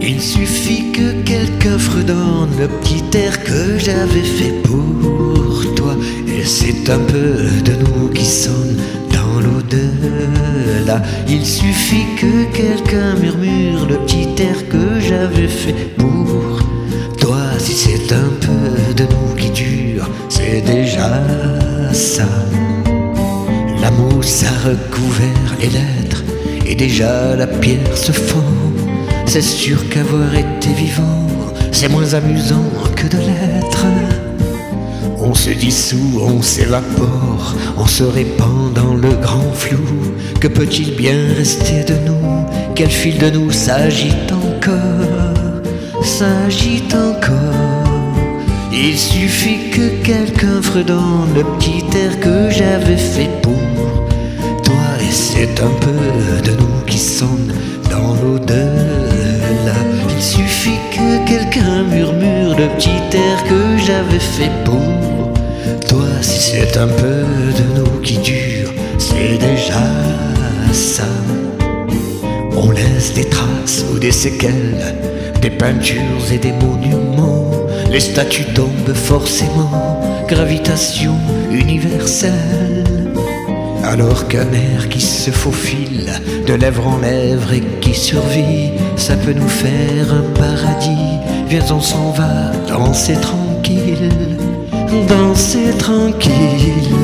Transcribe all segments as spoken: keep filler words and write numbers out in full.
Il suffit que quelqu'un fredonne le petit air que j'avais fait pour toi, et c'est un peu de nous qui sonne dans l'au-delà. Il suffit que quelqu'un murmure le petit air que j'avais fait pour toi. Si c'est un peu de nous qui dure, c'est déjà ça. La mousse a recouvert les lettres et déjà la pierre se fend. C'est sûr qu'avoir été vivant, c'est moins amusant que de l'être. On se dissout, on s'évapore, on se répand dans le grand flou. Que peut-il bien rester de nous? Quel fil de nous s'agite encore, s'agite encore? Il suffit que quelqu'un fredonne le petit air que j'avais fait pour toi, et c'est un peu de nous qui sonne dans l'au-delà. Il suffit que quelqu'un murmure le petit air que j'avais fait pour toi. Si c'est un peu de nous qui dure, c'est déjà ça. On laisse des traces ou des séquelles, des peintures et des monuments. Les statues tombent forcément, gravitation universelle. Alors qu'un air qui se faufile de lèvre en lèvre et qui survit, ça peut nous faire un paradis. Viens, on s'en va danser tranquille, danser tranquille.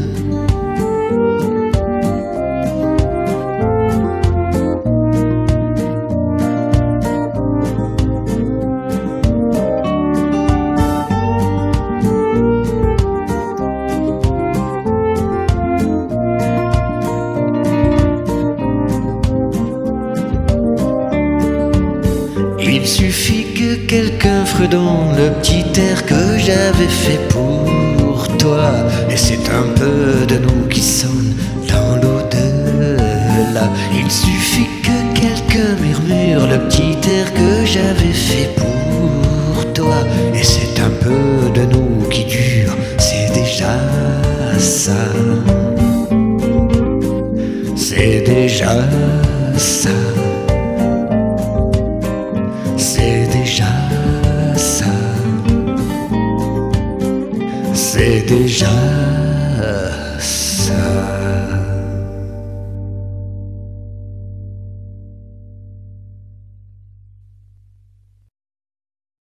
Il suffit que quelqu'un fredonne le petit air que j'avais fait pour toi, et c'est un peu de nous qui sonne dans l'au-delà. Il suffit que quelqu'un murmure le petit air que j'avais fait pour toi, et c'est un peu de nous qui dure, c'est déjà ça. C'est déjà ça. C'est déjà ça, c'est déjà